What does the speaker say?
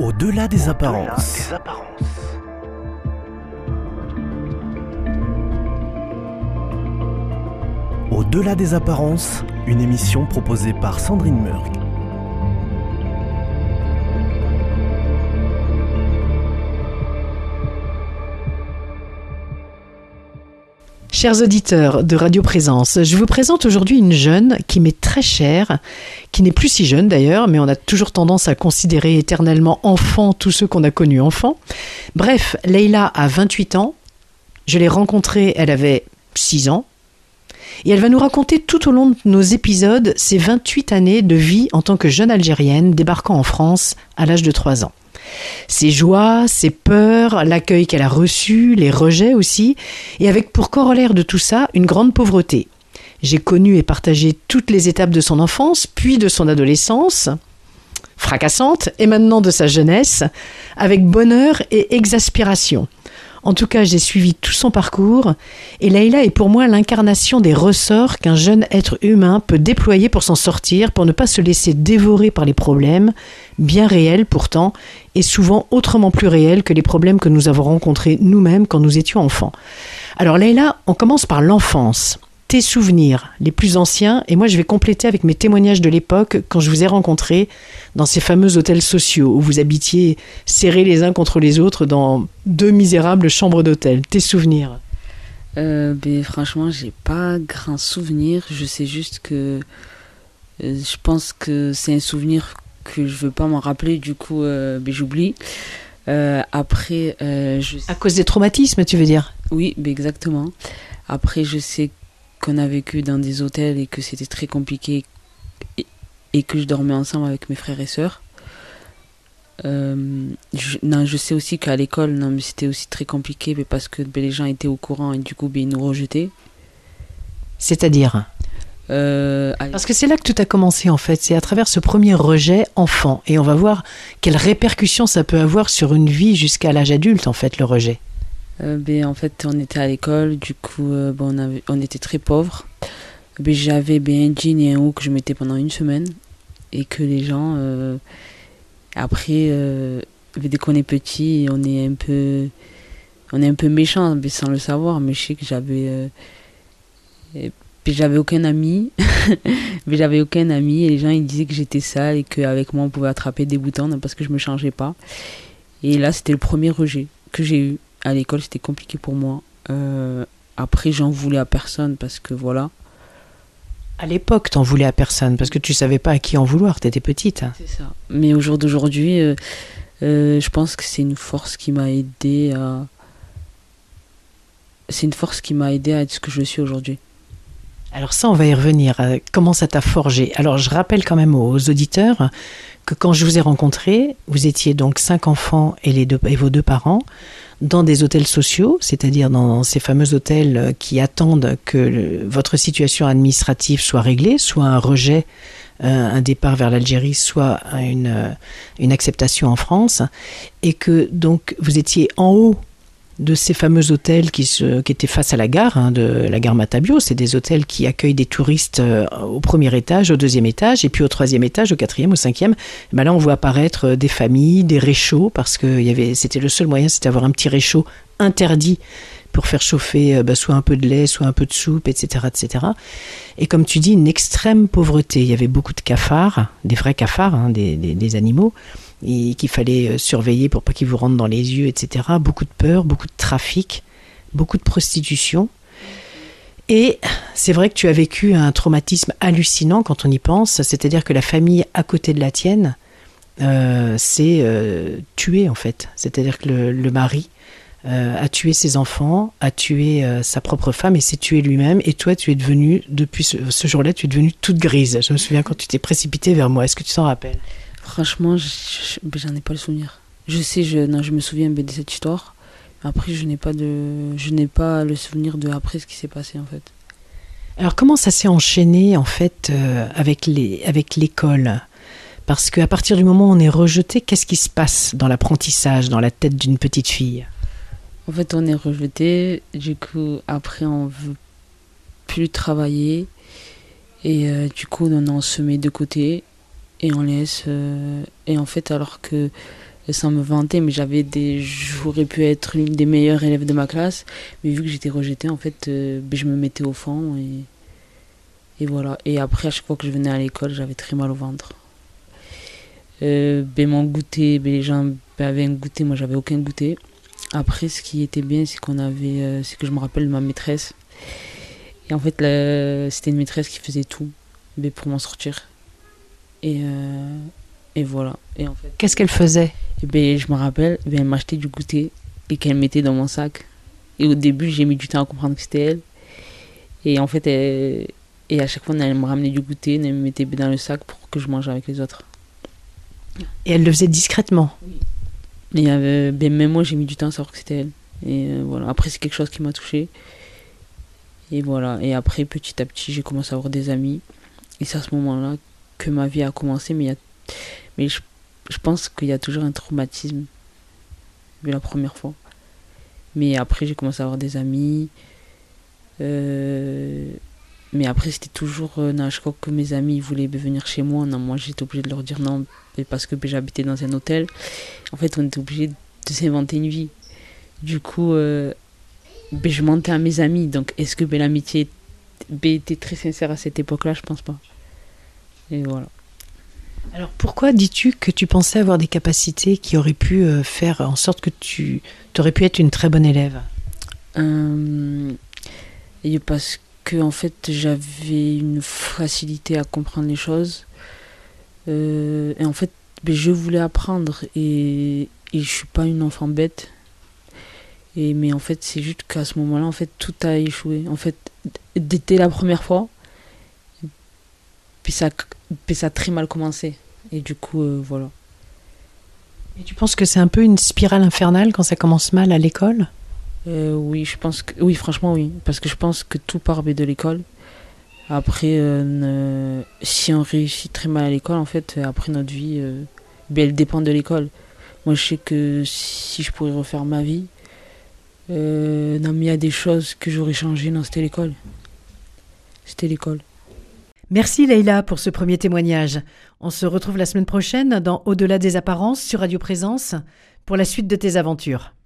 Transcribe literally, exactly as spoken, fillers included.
Au-delà des apparences. Des apparences. Au-delà des apparences, une émission proposée par Sandrine Murg. Chers auditeurs de Radio Présence, je vous présente aujourd'hui une jeune qui m'est très chère, qui n'est plus si jeune d'ailleurs, mais on a toujours tendance à considérer éternellement enfant tous ceux qu'on a connus enfants. Bref, Leïla a vingt-huit ans, je l'ai rencontrée, elle avait six ans, et elle va nous raconter tout au long de nos épisodes ses vingt-huit années de vie en tant que jeune Algérienne débarquant en France à l'âge de trois ans. Ses joies, ses peurs, l'accueil qu'elle a reçu, les rejets aussi, et avec pour corollaire de tout ça, une grande pauvreté. J'ai connu et partagé toutes les étapes de son enfance, puis de son adolescence, fracassante, et maintenant de sa jeunesse, avec bonheur et exaspération. En tout cas, j'ai suivi tout son parcours, et Leïla est pour moi l'incarnation des ressorts qu'un jeune être humain peut déployer pour s'en sortir, pour ne pas se laisser dévorer par les problèmes, bien réels pourtant, et souvent autrement plus réels que les problèmes que nous avons rencontrés nous-mêmes quand nous étions enfants. Alors Leïla, on commence par l'enfance. Tes souvenirs les plus anciens, et moi je vais compléter avec mes témoignages de l'époque quand je vous ai rencontrés dans ces fameux hôtels sociaux où vous habitiez serrés les uns contre les autres dans deux misérables chambres d'hôtel. Tes souvenirs? euh, ben, Franchement, j'ai pas grand souvenir. Je sais juste que euh, je pense que c'est un souvenir que je veux pas m'en rappeler, du coup euh, ben, j'oublie. Euh, après, euh, je... À cause des traumatismes, tu veux dire? Oui, ben, exactement. Après, je sais qu'on a vécu dans des hôtels et que c'était très compliqué et, et que je dormais ensemble avec mes frères et sœurs. Euh, je, non, je sais aussi qu'à l'école, non, mais c'était aussi très compliqué mais parce que ben, les gens étaient au courant et du coup ben, ils nous rejetaient. C'est-à-dire euh, Parce que c'est là que tout a commencé en fait, c'est à travers ce premier rejet enfant. Et on va voir quelles répercussions ça peut avoir sur une vie jusqu'à l'âge adulte en fait, le rejet. Euh, ben, en fait, on était à l'école, du coup, euh, ben, on, avait, on était très pauvres. Ben, j'avais ben, un jean et un haut que je mettais pendant une semaine. Et que les gens, euh, après, euh, ben, dès qu'on est petit, on est un peu, on est un peu méchant, ben, sans le savoir. Mais je sais que j'avais, euh, ben, j'avais aucun ami. ben, j'avais aucun ami et les gens ils disaient que j'étais sale et qu'avec moi on pouvait attraper des boutons parce que je me changeais pas. Et là, c'était le premier rejet que j'ai eu. À l'école, c'était compliqué pour moi. Euh, après, j'en voulais à personne parce que voilà. À l'époque, t'en voulais à personne parce que tu savais pas à qui en vouloir, t'étais petite. C'est ça. Mais au jour d'aujourd'hui, euh, euh, je pense que c'est une force qui m'a aidé à... C'est une force qui m'a aidé à être ce que je suis aujourd'hui. Alors ça, on va y revenir. Comment ça t'a forgé? Alors, je rappelle quand même aux auditeurs que quand je vous ai rencontrés, vous étiez donc cinq enfants et, les deux, et vos deux parents dans des hôtels sociaux, c'est-à-dire dans ces fameux hôtels qui attendent que le, votre situation administrative soit réglée, soit un rejet, euh, un départ vers l'Algérie, soit une, une acceptation en France, et que donc vous étiez en haut de ces fameux hôtels qui, se, qui étaient face à la gare, hein, de la gare Matabio. C'est des hôtels qui accueillent des touristes euh, au premier étage, au deuxième étage, et puis au troisième étage, au quatrième, au cinquième. Ben là, on voit apparaître des familles, des réchauds, parce que y avait, c'était le seul moyen, c'était d'avoir un petit réchaud interdit pour faire chauffer euh, ben, soit un peu de lait, soit un peu de soupe, et cetera, et cetera. Et comme tu dis, une extrême pauvreté. Il y avait beaucoup de cafards, des vrais cafards, hein, des, des, des animaux, et qu'il fallait surveiller pour pas qu'ils vous rentrent dans les yeux, et cetera. Beaucoup de peur, beaucoup de trafic, beaucoup de prostitution. Et c'est vrai que tu as vécu un traumatisme hallucinant quand on y pense, c'est-à-dire que la famille à côté de la tienne euh, s'est euh, tuée en fait. C'est-à-dire que le, le mari euh, a tué ses enfants, a tué euh, sa propre femme et s'est tué lui-même. Et toi, tu es devenue, depuis ce, ce jour-là, tu es devenue toute grise. Je me souviens quand tu t'es précipitée vers moi. Est-ce que tu t'en rappelles ? Franchement, je, je, j'en ai pas le souvenir. Je sais, je, non, je me souviens de cette histoire. Après, je n'ai pas de, je n'ai pas le souvenir de après ce qui s'est passé en fait. Alors, comment ça s'est enchaîné en fait euh, avec les, avec l'école ? Parce qu'à partir du moment où on est rejeté, qu'est-ce qui se passe dans l'apprentissage, dans la tête d'une petite fille ? En fait, on est rejeté. Du coup, après, on veut plus travailler et euh, du coup, on en se met de côté. Et on laisse euh, et en fait alors que sans me vanter, mais j'avais des, j'aurais pu être l'une des meilleures élèves de ma classe, mais vu que j'étais rejetée, en fait, euh, ben, je me mettais au fond et, et voilà. Et après, à chaque fois que je venais à l'école, j'avais très mal au ventre. Euh, ben, mon goûter, ben, les gens ben, avaient un goûter, moi j'avais aucun goûter. Après, ce qui était bien, c'est qu'on avait, euh, c'est que je me rappelle de ma maîtresse. Et en fait, la, c'était une maîtresse qui faisait tout ben, pour m'en sortir. Et, euh, et voilà. Et en fait, Qu'est-ce qu'elle faisait? et ben, je me rappelle, ben, elle m'achetait du goûter et qu'elle mettait dans mon sac. Et au début, j'ai mis du temps à comprendre que c'était elle. Et en fait, elle, et à chaque fois, elle me ramenait du goûter, elle me mettait dans le sac pour que je mange avec les autres. Et elle le faisait discrètement? Et euh, ben, même moi, j'ai mis du temps à savoir que c'était elle. Et euh, voilà. Après, c'est quelque chose qui m'a touchée. Et voilà. Et après, petit à petit, j'ai commencé à avoir des amis. Et c'est à ce moment-là que ma vie a commencé. Mais, il y a... mais je, je pense qu'il y a toujours un traumatisme. La première fois. Mais après, j'ai commencé à avoir des amis. Euh... Mais après, c'était toujours... Euh, non, je crois que mes amis ils voulaient venir chez moi. Non, moi, j'étais obligée de leur dire non. Parce que ben, j'habitais dans un hôtel. En fait, on était obligé de s'inventer une vie. Du coup, euh, ben, je mentais à mes amis. Donc, est-ce que ben, l'amitié ben, était très sincère à cette époque-là? Je pense pas. Et voilà. Alors pourquoi dis-tu que tu pensais avoir des capacités qui auraient pu euh, faire en sorte que tu aurais pu être une très bonne élève? euh, et Parce que en fait, j'avais une facilité à comprendre les choses. Euh, et en fait, ben, je voulais apprendre. Et, et je suis pas une enfant bête. Et, mais en fait, c'est juste qu'à ce moment-là, en fait, tout a échoué. En fait, dès la première fois, puis ça, puis ça a très mal commencé. Et du coup, euh, voilà. Et tu penses que c'est un peu une spirale infernale quand ça commence mal à l'école? euh, Oui, je pense que... Oui, franchement, oui. Parce que je pense que tout part de l'école. Après, euh, ne... si on réussit très mal à l'école, en fait, après notre vie, euh, ben, elle dépend de l'école. Moi, je sais que si je pourrais refaire ma vie, euh, non, mais il y a des choses que j'aurais changées. Non, c'était l'école. C'était l'école. Merci Leïla pour ce premier témoignage. On se retrouve la semaine prochaine dans Au-delà des apparences sur Radio Présence pour la suite de tes aventures.